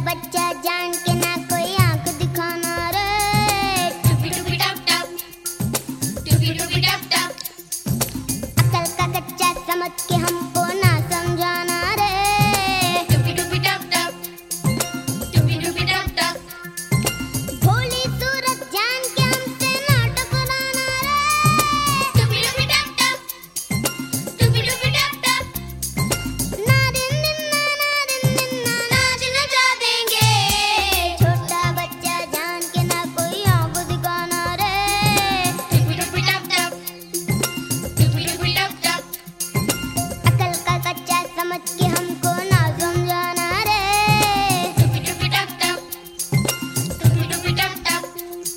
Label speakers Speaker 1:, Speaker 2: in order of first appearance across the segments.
Speaker 1: बच्चा जान के ना कोई आंख दिखाना रे।
Speaker 2: टुपी टुपी टप टप, टुपी टुपी टप टप।
Speaker 1: अकल का कच्चा समझ के हमको ना समझाना रे।
Speaker 2: टुपी टुपी टप टप, टुपी टुपी टप टप।
Speaker 1: भोली सूरत जान के हमसे ना टकराना रे।
Speaker 2: टुपी टुपी टप टप, टुपी टुपी टप टप।
Speaker 1: ना दिन निन्ना
Speaker 2: नाच नचा देंगे।
Speaker 1: छोटा बच्चा जान के ना कोई आंख दिखाना रे।
Speaker 2: टुपी टुपी टप टप, टुपी टुपी टप टप।
Speaker 1: अकल का कच्चा समझ के हमको ना समझाना रे।
Speaker 2: टुपी टुपी टप टप, टुपी टुपी टप टप।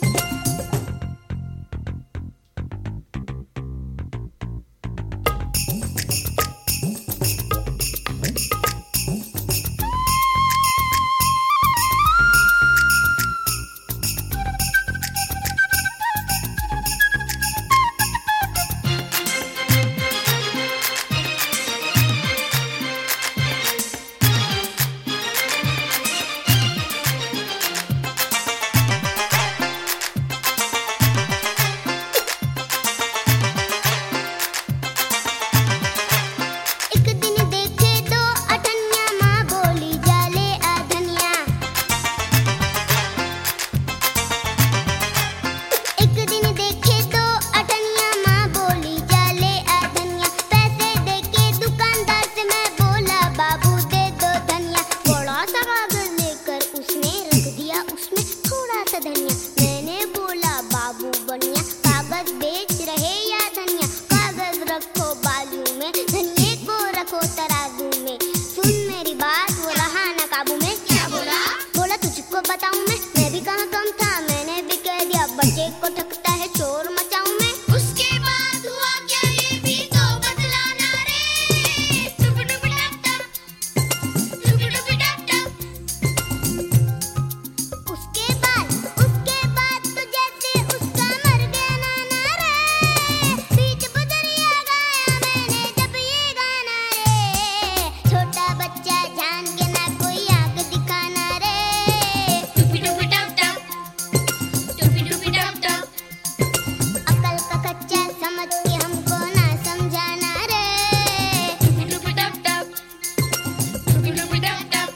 Speaker 1: एक दिन देखे दो अठन्या माँ बोली जाले आधनिया। एक दिन देखे दो अठन्या माँ बोली जाले आधनिया। पैसे देके दुकानदार से मैं बोला बाबू दे दो धनिया। बड़ा सा कागज लेकर उसने रख दिया उसमें थोड़ा सा धनिया। मैंने बोला बाबू बनिया कागज बेच रहे या धनिया। कागज रखो बाजू में धनिये को रखो तराजू में। सुन मेरी बात वो रहा ना काबू में।
Speaker 2: क्या बोला?
Speaker 1: बोला तुझको बताऊं मैं भी कहाँ कम था। मैंने भी कह दिया बच्चे को थकता है शोर मचाऊं मैं।
Speaker 2: उसके बाद हुआ क्या ये भी तो बतलाना रे। टुपी टुपी टप टप, टुपी टुपी टप टप।
Speaker 1: उसके बाद तो जैसे उसका मर गया नाना रे। बीच बदरिया गाया मैंने जब ये गाना रे। छोटा बच्चा जान के ना कोई आंख दिखाना रे।
Speaker 2: टुपी टुपी टप टप, टुपी टुपी टप टप।
Speaker 1: अकल का कच्चा समझ के हमको ना समझाना रे।
Speaker 2: टुपी टुपी टप टप, टुपी टुपी टप टप।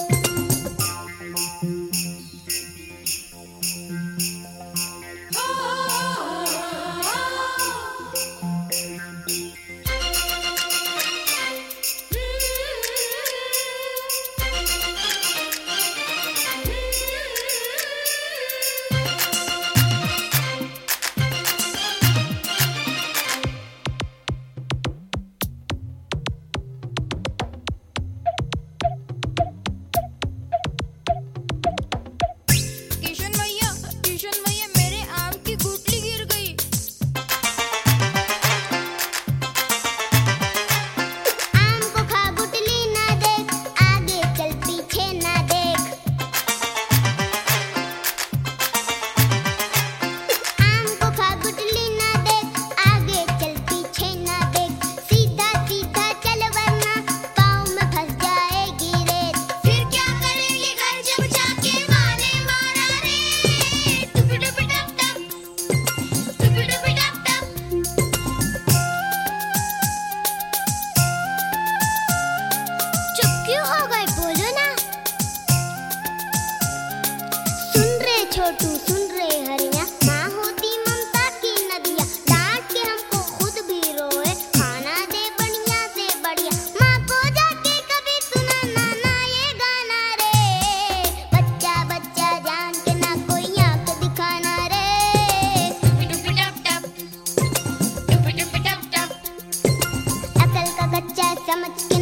Speaker 3: किशन भैया मेरे आम की गुठली गिर गई।
Speaker 1: आम को खा गुठली ना देख आगे चल पीछे ना देख। आम को खा गुठली ना देख आगे चल पीछे ना देख। सीधा सीधा चल वरना पाँव में फंस जाएगी रेत।
Speaker 2: फिर क्या करेंगे घर जब जाके माने मारा रे। टुपी टुपी टप टप, टुपी टुपी टप टप।
Speaker 1: चुप क्यों हो गए बोलो ना। सुन रे छोटू सुन रे हरिया माँ होती ममता की नदिया। डांट के हमको खुद भी रोए खाना दे बढ़िया से बढ़िया। माँ को जाके कभी सुनाना ना ये गाना रे। बच्चा बच्चा जान के ना कोई आंख दिखाना रे।
Speaker 2: टुपी टुपी टप टप, टुपी टुपी टप टप।
Speaker 1: अकल का कच्चा समझ के